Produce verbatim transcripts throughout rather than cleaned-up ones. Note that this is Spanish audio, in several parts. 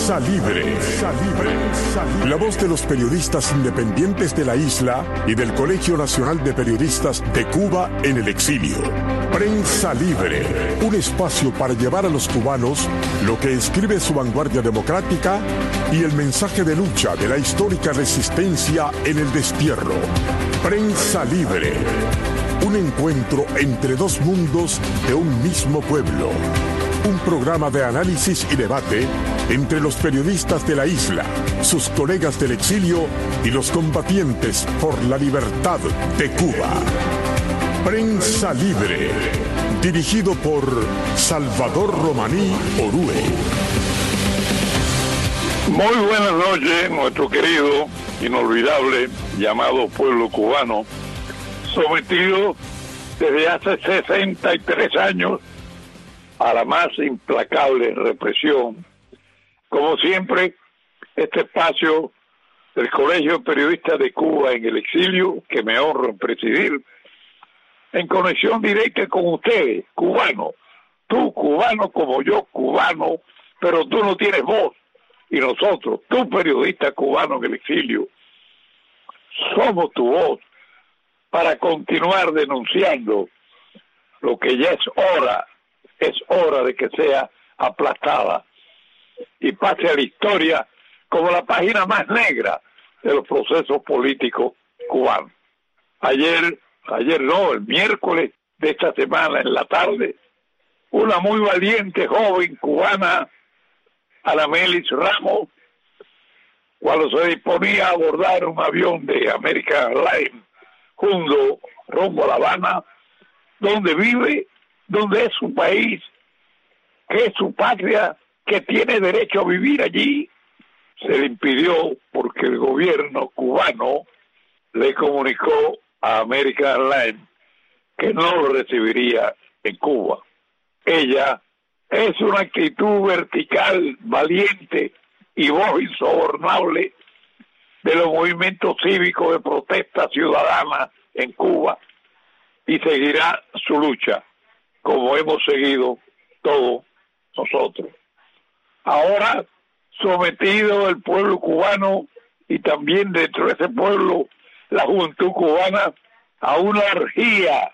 Prensa Libre. Prensa Libre. La voz de los periodistas independientes de la isla y del Colegio Nacional de Periodistas de Cuba en el exilio. Prensa Libre. Un espacio para llevar a los cubanos lo que escribe su vanguardia democrática y el mensaje de lucha de la histórica resistencia en el destierro. Prensa Libre. Un encuentro entre dos mundos de un mismo pueblo. Un programa de análisis y debate entre los periodistas de la isla, sus colegas del exilio y los combatientes por la libertad de Cuba. Prensa Libre, dirigido por Salvador Romaní Orue. Muy buenas noches, nuestro querido, inolvidable, llamado pueblo cubano, sometido desde hace sesenta y tres años a la más implacable represión. Como siempre, este espacio del Colegio de Periodistas de Cuba en el exilio, que me honro en presidir, en conexión directa con ustedes, cubanos. Tú, cubano, como yo, cubano, pero tú no tienes voz. Y nosotros, tú, periodista cubano en el exilio, somos tu voz para continuar denunciando lo que ya es hora. Es hora de que sea aplastada y pase a la historia como la página más negra de los procesos políticos cubanos. Ayer, ayer no, el miércoles de esta semana en la tarde, una muy valiente joven cubana, Anamelis Ramos, cuando se disponía a abordar un avión de American Airlines junto rumbo a La Habana, donde vive, donde es su país, que es su patria, que tiene derecho a vivir allí, se le impidió porque el gobierno cubano le comunicó a American Airlines que no lo recibiría en Cuba. Ella es una actitud vertical, valiente y voz insobornable de los movimientos cívicos de protesta ciudadana en Cuba y seguirá su lucha, como hemos seguido todos nosotros. Ahora, sometido el pueblo cubano y también dentro de ese pueblo la juventud cubana a una orgía,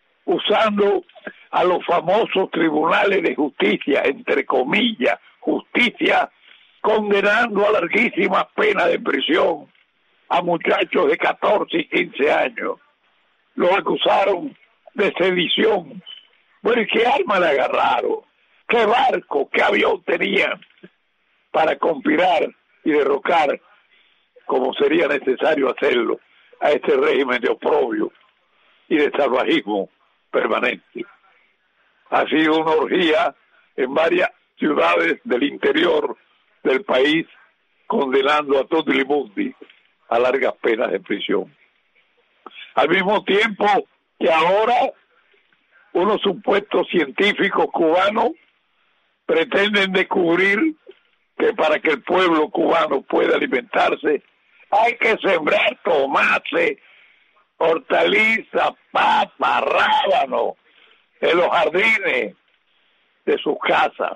usando a los famosos tribunales de justicia, entre comillas, justicia, condenando a larguísimas penas de prisión a muchachos de catorce y quince años. Los acusaron de sedición. Bueno, ¿y qué arma le agarraron? ¿Qué barco, qué avión tenían para conspirar y derrocar, como sería necesario hacerlo, a este régimen de oprobio y de salvajismo permanente? Ha sido una orgía en varias ciudades del interior del país, condenando a todo el mundo a largas penas de prisión. Al mismo tiempo que ahora unos supuestos científicos cubanos pretenden descubrir que para que el pueblo cubano pueda alimentarse hay que sembrar tomate, hortalizas, papa, rábano en los jardines de sus casas,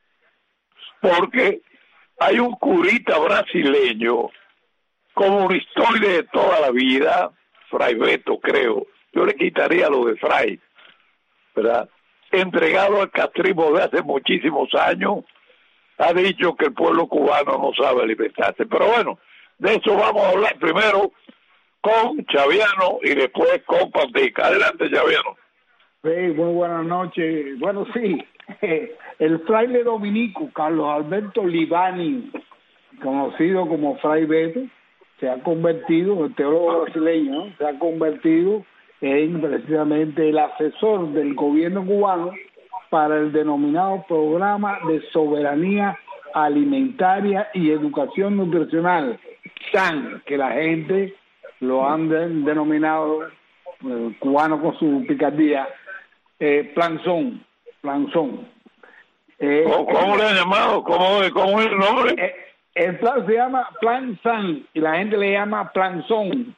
porque hay un curita brasileño comunistoide de toda la vida, Fray Beto, creo, yo le quitaría lo de Fray, ¿verdad?, entregado al castrismo de hace muchísimos años, ha dicho que el pueblo cubano no sabe alimentarse. Pero bueno, de eso vamos a hablar primero con Chaviano y después con Pantica. Adelante, Chaviano. Sí, muy buenas noches. Bueno, sí, el fraile dominico Carlos Alberto Libani, conocido como Fray Beto, se ha convertido, el teólogo brasileño, ¿no?, se ha convertido en precisamente el asesor del gobierno cubano para el denominado Programa de Soberanía Alimentaria y Educación Nutricional, S A N, que la gente lo han de, denominado, el cubano con su picardía, eh, planzón, planzón. Eh, ¿Cómo, cómo le han llamado? ¿Cómo, cómo es el nombre? Eh, el plan se llama Plan S A N y la gente le llama planzón.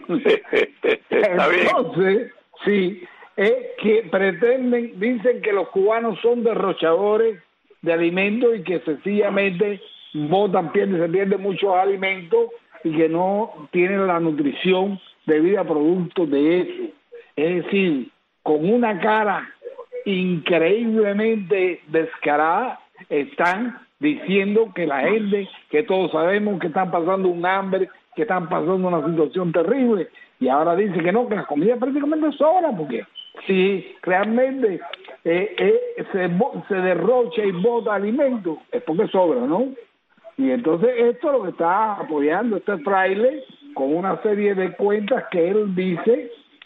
Está bien. Entonces, sí, es que pretenden, dicen que los cubanos son derrochadores de alimentos y que sencillamente botan, pierden, se pierden muchos alimentos y que no tienen la nutrición debida a productos de eso. Es decir, con una cara increíblemente descarada, están diciendo que la gente, que todos sabemos que están pasando un hambre, que están pasando una situación terrible, y ahora dice que no, que la comida prácticamente sobra, porque si realmente eh, eh, se, se derrocha y bota alimento, es porque sobra, ¿no? Y entonces esto es lo que está apoyando este fraile con una serie de cuentas que él dice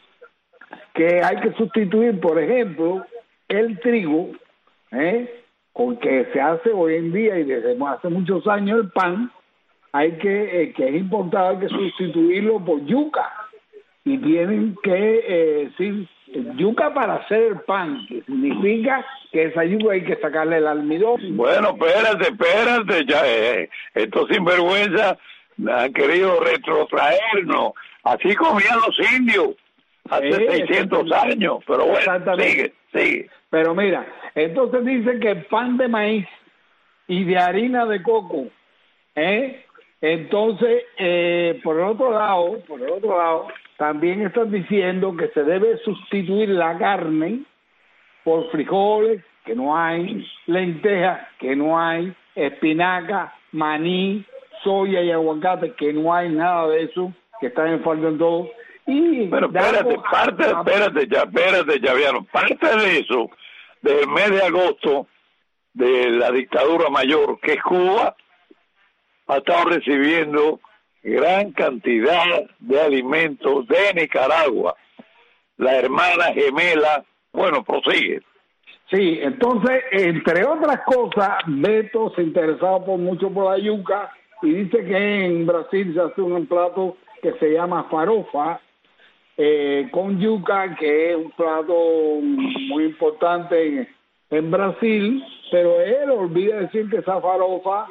que hay que sustituir, por ejemplo, el trigo, ¿eh? con que se hace hoy en día y desde hace muchos años el pan, hay que, eh, que es importado, hay que sustituirlo por yuca. Y tienen que eh, decir yuca para hacer el pan, que significa que esa yuca hay que sacarle el almidón. Bueno, espérate, espérate, ya eh, estos sinvergüenza han querido retrotraernos. Así comían los indios hace eh, seiscientos años, pero bueno, sigue, sigue. Pero mira, entonces dicen que el pan de maíz y de harina de coco, ¿eh? Entonces, eh, por el otro lado, por el otro lado, también están diciendo que se debe sustituir la carne por frijoles, que no hay, lentejas, que no hay, espinaca, maní, soya y aguacate, que no hay nada de eso, que están en falta en todo. Y pero espérate, parte, a... espérate ya, espérate ya, vieron, parte de eso, del mes de agosto, de la dictadura mayor, que es Cuba, ha estado recibiendo gran cantidad de alimentos de Nicaragua. La hermana gemela, bueno, prosigue. Sí, entonces, entre otras cosas, Beto se interesaba por mucho por la yuca y dice que en Brasil se hace un plato que se llama farofa, eh, con yuca, que es un plato muy importante en, en Brasil, pero él olvida decir que esa farofa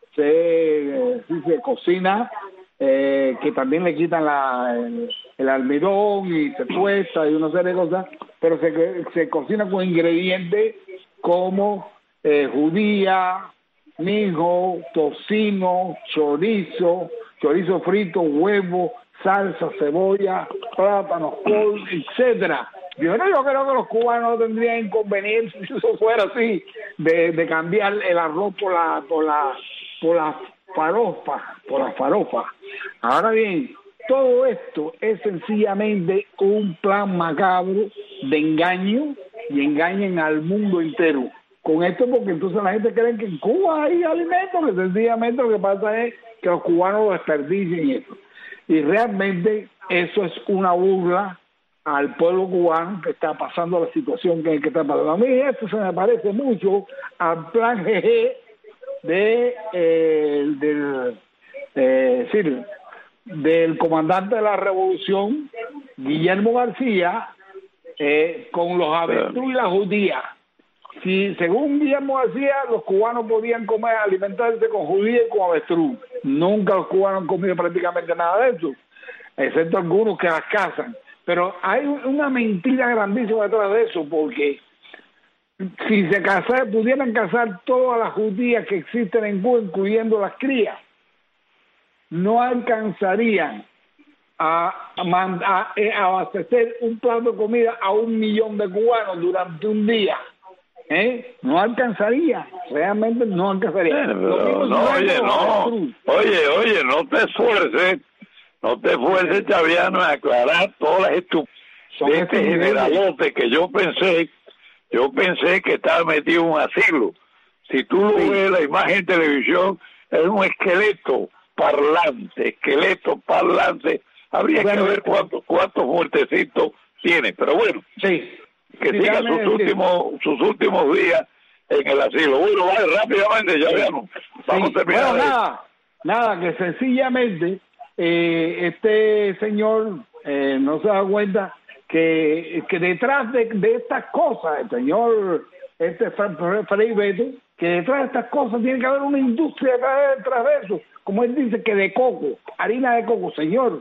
se, se cocina, eh, que también le quitan la, el, el almidón y se tuesta y una serie de cosas, pero se, se cocina con ingredientes como eh, judía, mijo, tocino, chorizo, chorizo frito, huevo, salsa, cebolla, plátano, col, etcétera. Yo no, yo creo que los cubanos no tendrían inconveniente si eso fuera así, de, de cambiar el arroz por la, por la, por la farofa, por la farofa. Ahora bien, todo esto es sencillamente un plan macabro de engaño y engañen al mundo entero. Con esto porque entonces la gente cree que en Cuba hay alimentos, que sencillamente lo que pasa es que los cubanos lo desperdician y eso. Y realmente eso es una burla al pueblo cubano que está pasando la situación que, que está pasando. A mí esto se me parece mucho al plan G G de, eh, del, eh, decir, del comandante de la revolución, Guillermo García, eh, con los avestruz y la judía. Si según Guillermo García, los cubanos podían comer, alimentarse con judía y con avestruz. Nunca los cubanos han comido prácticamente nada de eso, excepto algunos que las cazan. Pero hay una mentira grandísima detrás de eso, porque si se casar, pudieran cazar todas las judías que existen en Cuba, incluyendo las crías, no alcanzarían a, a, a abastecer un plato de comida a un millón de cubanos durante un día. ¿Eh? No alcanzaría, realmente no alcanzaría. Eh, pero, no, oye, no, oye, oye, no te esfuerces, no te esfuerces, Chaviano, en aclarar todas las estupideces este generalote que yo pensé, yo pensé que estaba metido en un asilo. Si tú lo sí. ves, la imagen en televisión es un esqueleto parlante, esqueleto parlante. Habría bueno, que ver cuántos cuántos muertecitos tiene, pero bueno. Sí. Que sí, siga sus últimos, sus últimos días en el asilo. Bueno, vale, rápidamente, ya veamos. Vamos sí. a terminar. Bueno, nada, nada, que sencillamente eh, este señor eh, no se da cuenta que, que detrás de, de estas cosas, el señor este Frei Beto, que detrás de estas cosas tiene que haber una industria detrás, detrás de eso. Como él dice, que de coco, harina de coco, señor.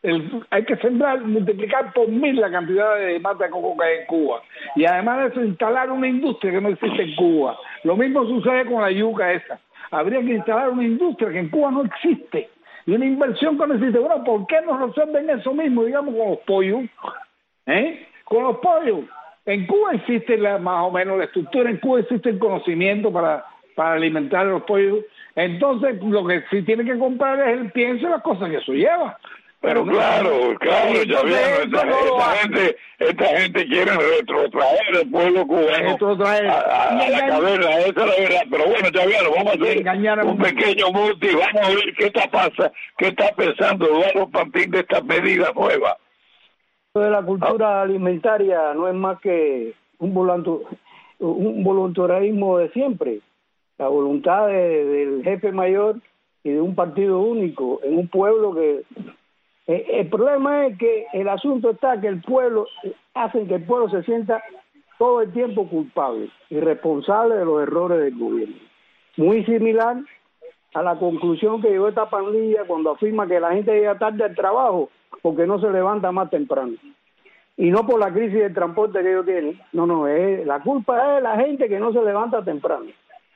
El, hay que sembrar, multiplicar por mil la cantidad de mata de coco que hay en Cuba. Y además de eso, instalar una industria que no existe en Cuba. Lo mismo sucede con la yuca esa. Habría que instalar una industria que en Cuba no existe. Y una inversión que no existe. Bueno, ¿por qué no resuelven eso mismo, digamos, con los pollos? ¿Eh? Con los pollos. En Cuba existe la, más o menos la estructura, en Cuba existe el conocimiento para, para alimentar a los pollos. Entonces, lo que sí tiene que comprar es el pienso y las cosas que eso lleva. Pero claro, claro, ya vieron, esta, esta gente, esta gente quiere retrotraer al pueblo cubano a, a, a la caverna, esa es la verdad. Pero bueno, ya vieron, vamos a hacer un pequeño multi, vamos a ver qué está pasa, qué está pensando Eduardo Pantín de estas medidas nuevas. De la cultura ah. alimentaria no es más que un, voluntu, un voluntarismo de siempre, la voluntad de, del jefe mayor y de un partido único en un pueblo que... Eh, el problema es que el asunto está que el pueblo, hacen que el pueblo se sienta todo el tiempo culpable y responsable de los errores del gobierno. Muy similar a la conclusión que llegó esta pandilla cuando afirma que la gente llega tarde al trabajo porque no se levanta más temprano. Y no por la crisis del transporte que ellos tienen. No, no, es, la culpa es de la gente que no se levanta temprano.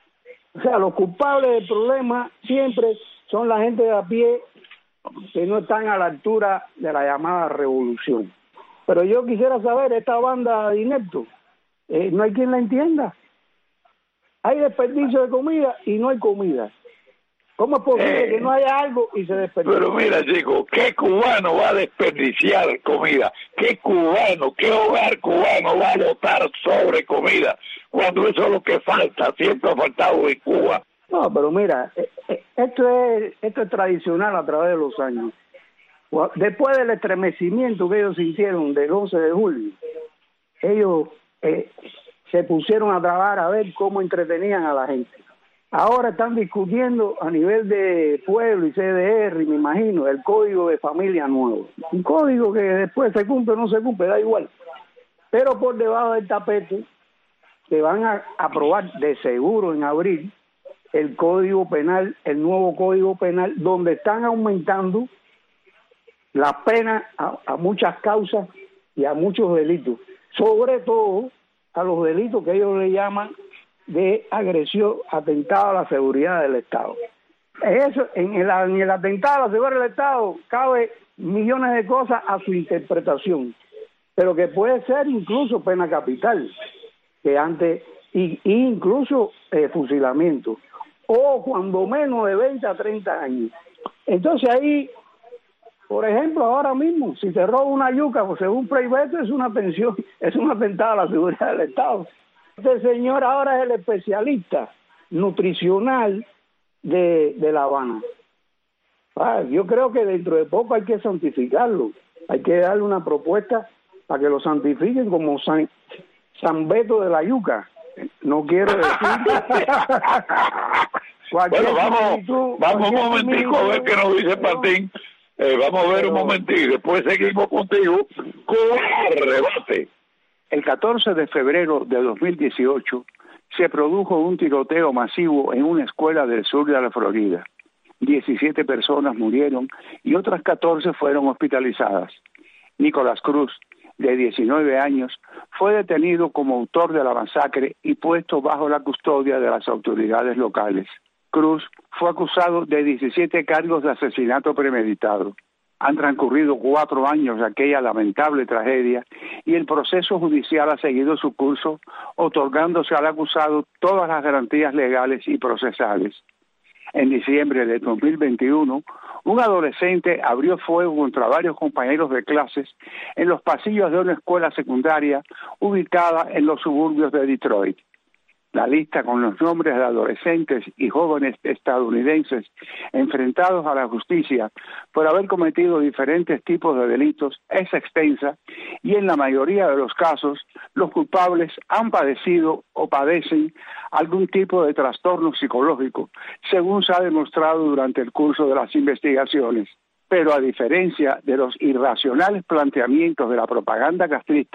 O sea, los culpables del problema siempre son la gente de a pie que no están a la altura de la llamada revolución. Pero yo quisiera saber, esta banda de ineptos, eh, no hay quien la entienda. Hay desperdicio de comida y no hay comida. ¿Cómo es posible eh, que no haya algo y se desperdicie? Pero mira, chicos, ¿qué cubano va a desperdiciar comida? ¿Qué cubano, qué hogar cubano va a botar sobre comida? Cuando eso es lo que falta, siempre ha faltado en Cuba. No, pero mira, esto es esto es tradicional a través de los años. Después del estremecimiento que ellos sintieron del once de julio, ellos eh, se pusieron a trabajar a ver cómo entretenían a la gente. Ahora están discutiendo a nivel de pueblo y C D R, me imagino, el código de familia nuevo. Un código que después se cumple o no se cumple, da igual. Pero por debajo del tapete, que van a aprobar de seguro en abril, el Código Penal, el nuevo Código Penal, donde están aumentando las penas a, a muchas causas y a muchos delitos, sobre todo a los delitos que ellos le llaman de agresión, atentado a la seguridad del Estado. Eso, en el, en el atentado a la seguridad del Estado cabe millones de cosas a su interpretación, pero que puede ser incluso pena capital, que antes, y, y incluso eh, fusilamiento, o cuando menos de veinte a treinta años. Entonces ahí, por ejemplo, ahora mismo, si te roba una yuca, pues según Frei Beto es una pensión, es un atentado a la seguridad del Estado. Este señor ahora es el especialista nutricional de, de La Habana. Ah, yo creo que dentro de poco hay que santificarlo, hay que darle una propuesta para que lo santifiquen como San, San Beto de la yuca. No quiero decir... Bueno, vamos, vamos un momentico a ver qué nos dice Pantín. Eh, vamos a ver un momentito, después seguimos contigo con el rebate. El catorce de febrero de dos mil dieciocho se produjo un tiroteo masivo en una escuela del sur de la Florida. diecisiete personas murieron y otras catorce fueron hospitalizadas. Nicolás Cruz, de diecinueve años, fue detenido como autor de la masacre y puesto bajo la custodia de las autoridades locales. Cruz fue acusado de diecisiete cargos de asesinato premeditado. Han transcurrido cuatro años de aquella lamentable tragedia y el proceso judicial ha seguido su curso, otorgándose al acusado todas las garantías legales y procesales. En diciembre de dos mil veintiuno, un adolescente abrió fuego contra varios compañeros de clases en los pasillos de una escuela secundaria ubicada en los suburbios de Detroit. La lista con los nombres de adolescentes y jóvenes estadounidenses enfrentados a la justicia por haber cometido diferentes tipos de delitos es extensa y en la mayoría de los casos los culpables han padecido o padecen algún tipo de trastorno psicológico, según se ha demostrado durante el curso de las investigaciones. Pero a diferencia de los irracionales planteamientos de la propaganda castrista,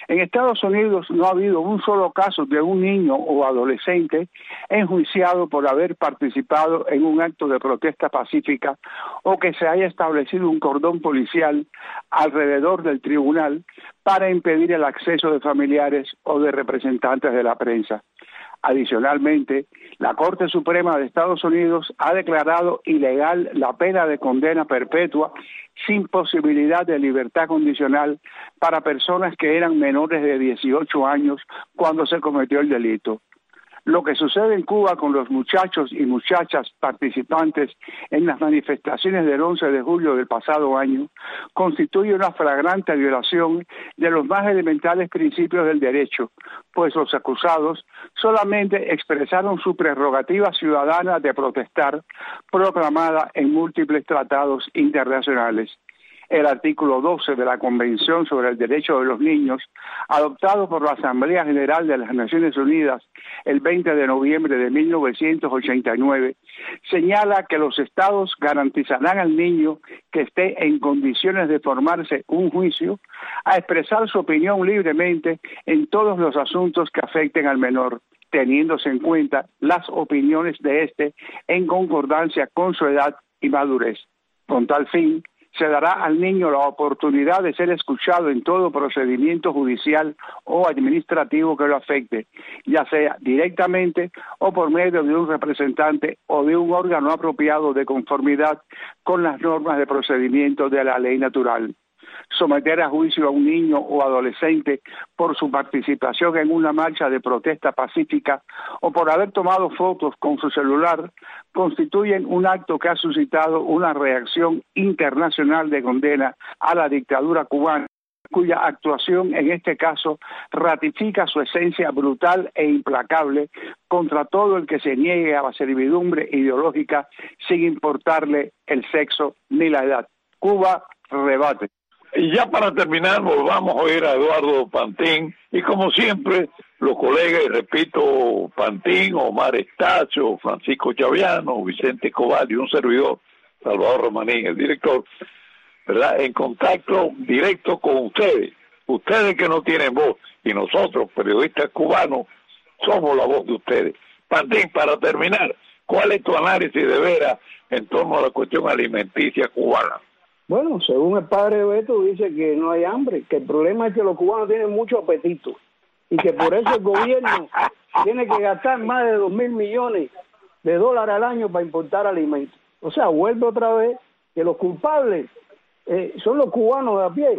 En Estados Unidos no ha habido un solo caso de un niño o adolescente enjuiciado por haber participado en un acto de protesta pacífica o que se haya establecido un cordón policial alrededor del tribunal para impedir el acceso de familiares o de representantes de la prensa. Adicionalmente, la Corte Suprema de Estados Unidos ha declarado ilegal la pena de condena perpetua sin posibilidad de libertad condicional para personas que eran menores de dieciocho años cuando se cometió el delito. Lo que sucede en Cuba con los muchachos y muchachas participantes en las manifestaciones del once de julio del pasado año constituye una flagrante violación de los más elementales principios del derecho, pues los acusados solamente expresaron su prerrogativa ciudadana de protestar, proclamada en múltiples tratados internacionales. El artículo doce de la Convención sobre el Derecho de los Niños, adoptado por la Asamblea General de las Naciones Unidas el veinte de noviembre de mil novecientos ochenta y nueve, señala que los Estados garantizarán al niño que esté en condiciones de formarse un juicio a expresar su opinión libremente en todos los asuntos que afecten al menor, teniéndose en cuenta las opiniones de éste en concordancia con su edad y madurez. Con tal fin, se dará al niño la oportunidad de ser escuchado en todo procedimiento judicial o administrativo que lo afecte, ya sea directamente o por medio de un representante o de un órgano apropiado de conformidad con las normas de procedimiento de la ley natural. Someter a juicio a un niño o adolescente por su participación en una marcha de protesta pacífica o por haber tomado fotos con su celular constituyen un acto que ha suscitado una reacción internacional de condena a la dictadura cubana, cuya actuación en este caso ratifica su esencia brutal e implacable contra todo el que se niegue a la servidumbre ideológica sin importarle el sexo ni la edad. Cuba rebate. Y ya para terminar, volvamos a oír a Eduardo Pantín, y como siempre, los colegas, y repito, Pantín, Omar Estacio, Francisco Chaviano, Vicente Escobar y un servidor, Salvador Romanín, el director, ¿verdad?, en contacto directo con ustedes, ustedes que no tienen voz, y nosotros, periodistas cubanos, somos la voz de ustedes. Pantín, para terminar, ¿cuál es tu análisis de veras en torno a la cuestión alimenticia cubana? Bueno, según el padre Beto, dice que no hay hambre, que el problema es que los cubanos tienen mucho apetito y que por eso el gobierno tiene que gastar más de dos mil millones de dólares al año para importar alimentos. O sea, vuelve otra vez que los culpables eh, son los cubanos de a pie,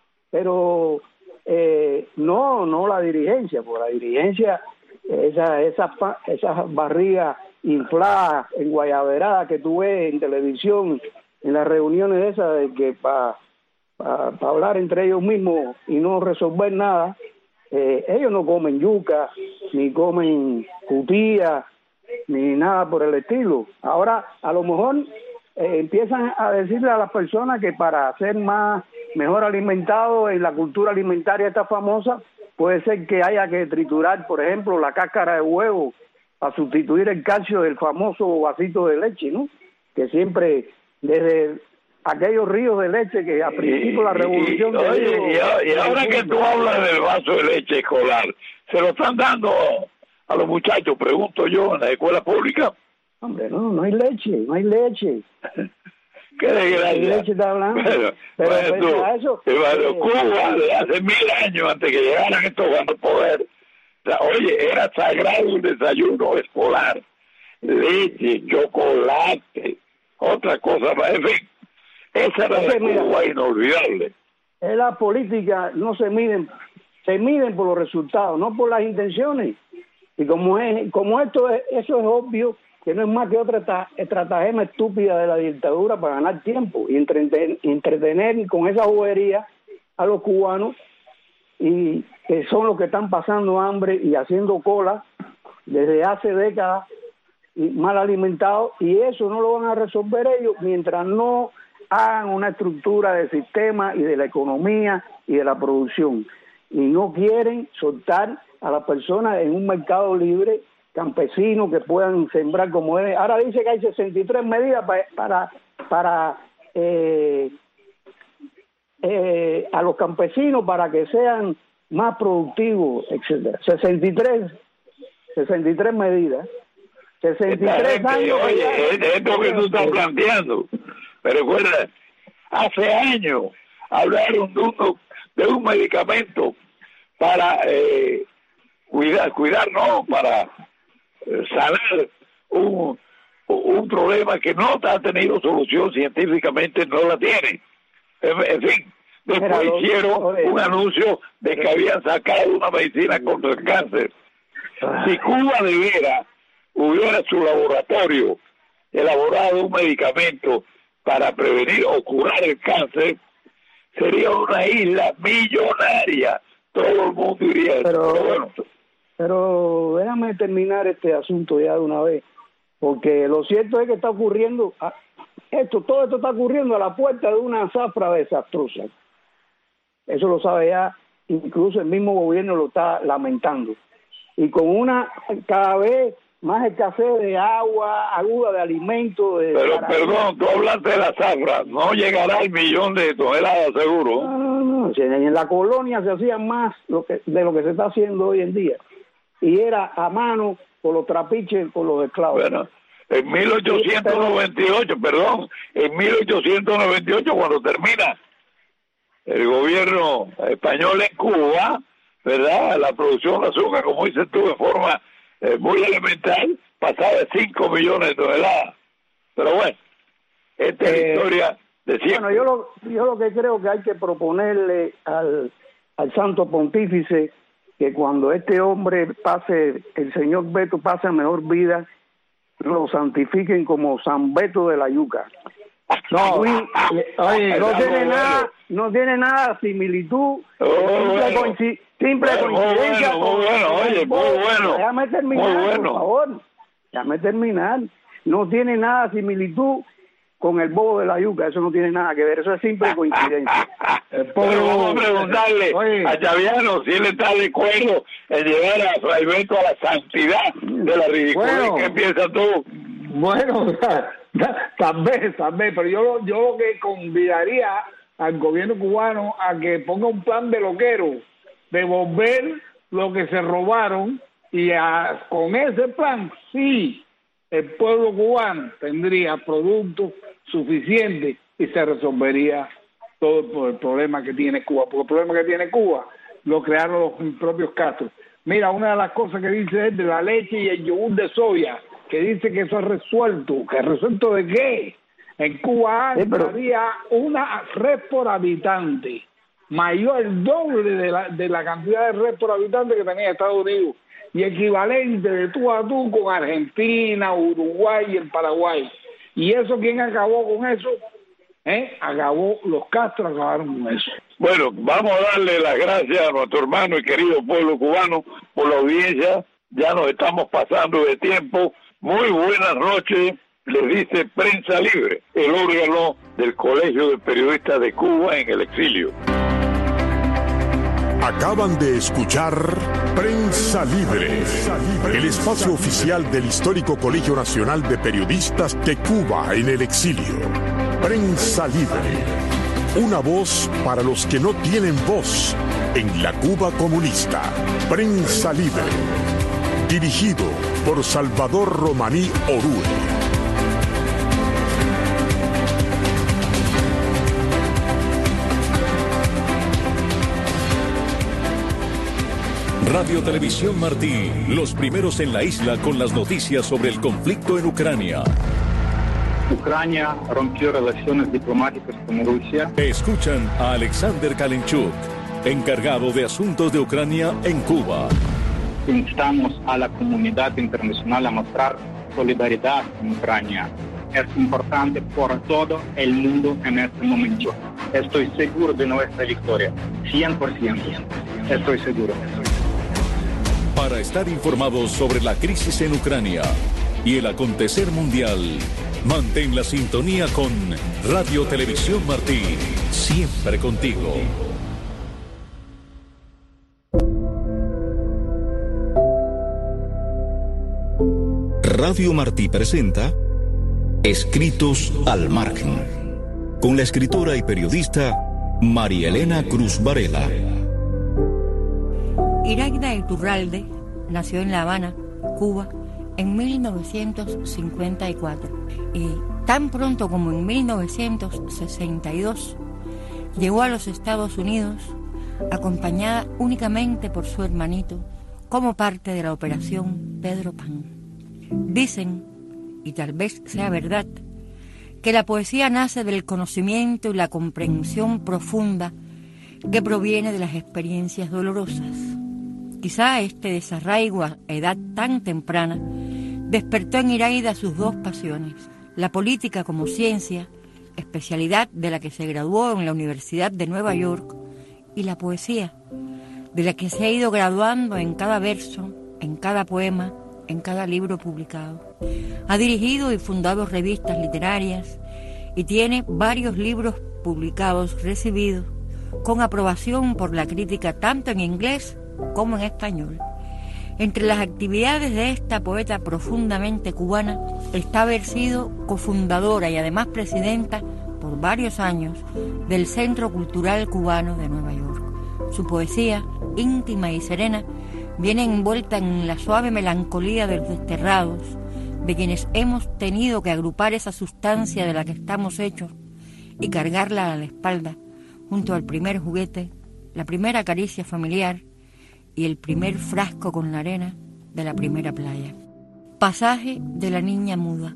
pero eh, no no la dirigencia, porque la dirigencia, esa, esas esas barrigas infladas en guayaberadas que tú ves en televisión, en las reuniones esas de que para pa, pa hablar entre ellos mismos y no resolver nada, eh, ellos no comen yuca, ni comen jutía, ni nada por el estilo. Ahora, a lo mejor eh, empiezan a decirle a las personas que para ser más mejor alimentados en la cultura alimentaria esta famosa, puede ser que haya que triturar, por ejemplo, la cáscara de huevo para sustituir el calcio del famoso vasito de leche, ¿no? Que siempre, desde aquellos ríos de leche que a principio de la revolución... Y, y, oye, de ellos, y, y ahora que tú hablas del vaso de leche escolar, ¿se lo están dando a los muchachos, pregunto yo, en la escuela pública? Hombre, no, no hay leche, no hay leche. ¿Qué desgracia? ¿Qué leche está hablando? Bueno, pero bueno, pues, tú, a eso... bueno, eh, Cuba, de hace mil años, antes que llegaran estos al poder, o sea, oye, era sagrado el desayuno escolar. Leche, chocolate, otra cosa más, en fin. Esa era la Cuba inolvidable. En la política no se miden, se miden por los resultados, no por las intenciones. Y como es, como esto es, eso es obvio, que no es más que otra estratagema estúpida de la dictadura para ganar tiempo y entretener, entretener con esa bobería a los cubanos, y que son los que están pasando hambre y haciendo cola desde hace décadas y mal alimentados, y eso no lo van a resolver ellos mientras no hagan una estructura del sistema y de la economía y de la producción, y no quieren soltar a las personas en un mercado libre, campesinos que puedan sembrar como es. Ahora dice que hay sesenta y tres medidas para para, para eh, eh, a los campesinos para que sean más productivo, etcétera. sesenta y tres, sesenta y tres medidas. sesenta y tres años. Oye, es esto que tú estás planteando. Pero recuerda, hace años hablaron de, uno, de un medicamento para eh, cuidar, cuidar, no, para eh, sanar un, un problema que no ha tenido solución científicamente, no la tiene. En, en fin, después Mira, lo, hicieron oye, un anuncio de que habían sacado una medicina contra el cáncer. Si Cuba de veras hubiera en su laboratorio elaborado un medicamento para prevenir o curar el cáncer, sería una isla millonaria. Todo el mundo iría. Pero, pero, bueno. pero déjame terminar este asunto ya de una vez, porque lo cierto es que está ocurriendo, esto, todo esto está ocurriendo a la puerta de una zafra desastrosa. Eso lo sabe ya, incluso el mismo gobierno lo está lamentando. Y con una cada vez más escasez de agua, aguda de alimentos. De Pero perdón, tú hablaste de la zafra, no llegará al millón de toneladas seguro. No, no, no. En la colonia se hacía más lo que, de lo que se está haciendo hoy en día. Y era a mano, con los trapiches, con los esclavos. Bueno, en mil ochocientos noventa y ocho, perdón, en mil ochocientos noventa y ocho cuando termina el gobierno español en Cuba, ¿verdad? La producción de azúcar, como dices tú, de forma eh, muy elemental, pasaba de cinco millones de toneladas. Pero bueno, esta es eh, la historia de siempre. Bueno, yo lo, yo lo que creo que hay que proponerle al, al Santo Pontífice que cuando este hombre pase, el señor Beto pase a mejor vida, lo santifiquen como San Beto de la Yuca. No, oye, oye, no tiene nada, no tiene nada similitud, oh, simple, bueno. coinci simple bueno, coincidencia. Muy bueno, muy bueno, oye, muy bueno. Déjame terminar, muy bueno. por favor. Déjame terminar. No tiene nada similitud con el bobo de la yuca, eso no tiene nada que ver, eso es simple coincidencia. Pero vamos a preguntarle oye, a Chaviano si él está de acuerdo en llevar a Fray Beto a la santidad de la ridiculez. Bueno, ¿qué piensas tú? Bueno, tal vez, tal vez, pero yo, yo lo que convidaría al gobierno cubano a que ponga un plan de loquero, de volver lo que se robaron, y a, con ese plan, sí, el pueblo cubano tendría productos suficientes y se resolvería todo el problema que tiene Cuba, porque el problema que tiene Cuba lo crearon los propios Castro. Mira, una de las cosas que dice es de la leche y el yogur de soya, que dice que eso es resuelto. ¿Que resuelto de qué? En Cuba sí, pero... había una red por habitante, mayor, el doble de la, de la cantidad de red por habitante que tenía Estados Unidos, y equivalente de tú a tú con Argentina, Uruguay y el Paraguay. ¿Y eso quién acabó con eso? ¿Eh? Acabó, los Castro acabaron con eso. Bueno, vamos a darle las gracias a nuestro hermano y querido pueblo cubano por la audiencia. Ya nos estamos pasando de tiempo. Muy buenas noches, les dice Prensa Libre, el órgano del Colegio de Periodistas de Cuba en el exilio. Acaban de escuchar Prensa Libre, el espacio oficial del histórico Colegio Nacional de Periodistas de Cuba en el exilio. Prensa Libre, una voz para los que no tienen voz en la Cuba comunista. Prensa Libre, dirigido por Salvador Romaní Orue. Radio Televisión Martí, los primeros en la isla con las noticias sobre el conflicto en Ucrania. Ucrania rompió relaciones diplomáticas con Rusia. Escuchan a Alexander Kalinchuk, encargado de asuntos de Ucrania en Cuba. Instamos a la comunidad internacional a mostrar solidaridad con Ucrania. Es importante por todo el mundo en este momento. Estoy seguro de nuestra victoria. cien por ciento. Estoy seguro. Para estar informados sobre la crisis en Ucrania y el acontecer mundial, mantén la sintonía con Radio Televisión Martí, siempre contigo. Radio Martí presenta Escritos al Margen, con la escritora y periodista María Elena Cruz Varela. Iraida Iturralde nació en La Habana, Cuba, en mil novecientos cincuenta y cuatro y tan pronto como en mil novecientos sesenta y dos llegó a los Estados Unidos acompañada únicamente por su hermanito como parte de la operación Pedro Pan. Dicen, y tal vez sea verdad, que la poesía nace del conocimiento y la comprensión profunda que proviene de las experiencias dolorosas. Quizá este desarraigo a edad tan temprana despertó en Iraida sus dos pasiones, la política como ciencia, especialidad de la que se graduó en la Universidad de Nueva York, y la poesía, de la que se ha ido graduando en cada verso, en cada poema, en cada libro publicado. Ha dirigido y fundado revistas literarias y tiene varios libros publicados recibidos con aprobación por la crítica tanto en inglés como en español. Entre las actividades de esta poeta profundamente cubana está haber sido cofundadora y además presidenta por varios años del Centro Cultural Cubano de Nueva York. Su poesía, íntima y serena, viene envuelta en la suave melancolía de los desterrados, de quienes hemos tenido que agrupar esa sustancia de la que estamos hechos y cargarla a la espalda, junto al primer juguete, la primera caricia familiar y el primer frasco con la arena de la primera playa. Pasaje de la niña muda.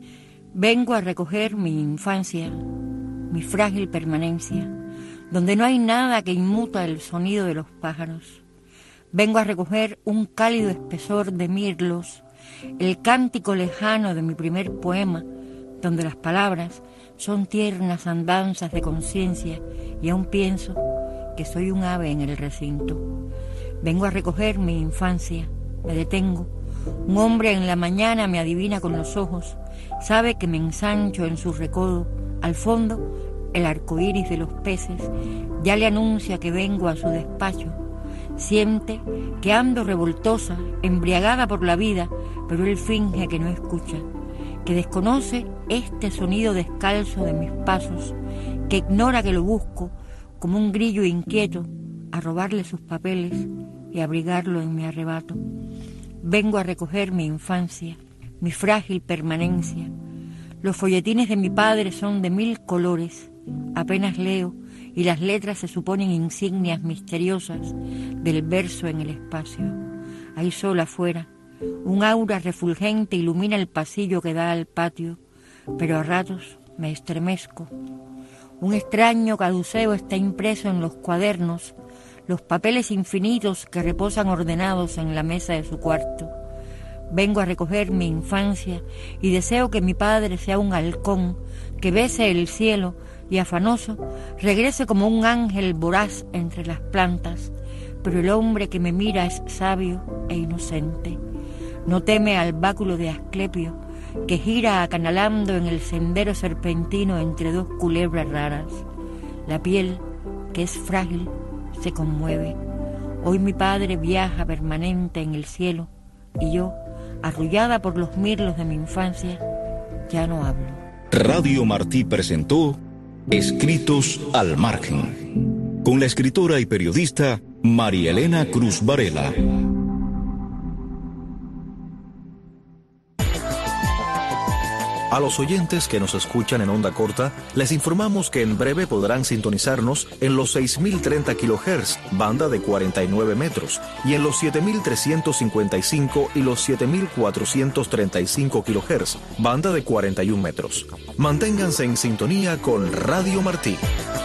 Vengo a recoger mi infancia, mi frágil permanencia, donde no hay nada que inmuta el sonido de los pájaros. Vengo a recoger un cálido espesor de mirlos, el cántico lejano de mi primer poema, donde las palabras son tiernas andanzas de conciencia y aún pienso que soy un ave en el recinto. Vengo a recoger mi infancia, me detengo. Un hombre en la mañana me adivina con los ojos, sabe que me ensancho en su recodo. Al fondo, el arco iris de los peces ya le anuncia que vengo a su despacho. Siente que ando revoltosa, embriagada por la vida, pero él finge que no escucha, que desconoce este sonido descalzo de mis pasos, que ignora que lo busco como un grillo inquieto a robarle sus papeles y abrigarlo en mi arrebato. Vengo a recoger mi infancia, mi frágil permanencia. Los folletines de mi padre son de mil colores, apenas leo y las letras se suponen insignias misteriosas del verso en el espacio. Hay sol afuera, un aura refulgente ilumina el pasillo que da al patio, pero a ratos me estremezco. Un extraño caduceo está impreso en los cuadernos, los papeles infinitos que reposan ordenados en la mesa de su cuarto. Vengo a recoger mi infancia y deseo que mi padre sea un halcón, que bese el cielo y afanoso regrese como un ángel voraz entre las plantas, pero el hombre que me mira es sabio e inocente. No teme al báculo de Asclepio, que gira acanalando en el sendero serpentino entre dos culebras raras. La piel, que es frágil, se conmueve. Hoy mi padre viaja permanente en el cielo y yo, arrullada por los mirlos de mi infancia, ya no hablo. Radio Martí presentó Escritos al Margen, con la escritora y periodista María Elena Cruz Varela. A los oyentes que nos escuchan en onda corta, les informamos que en breve podrán sintonizarnos en los seis mil treinta kilohertz, banda de cuarenta y nueve metros, y en los siete mil trescientos cincuenta y cinco y los siete mil cuatrocientos treinta y cinco kilohertz, banda de cuarenta y un metros. Manténganse en sintonía con Radio Martí.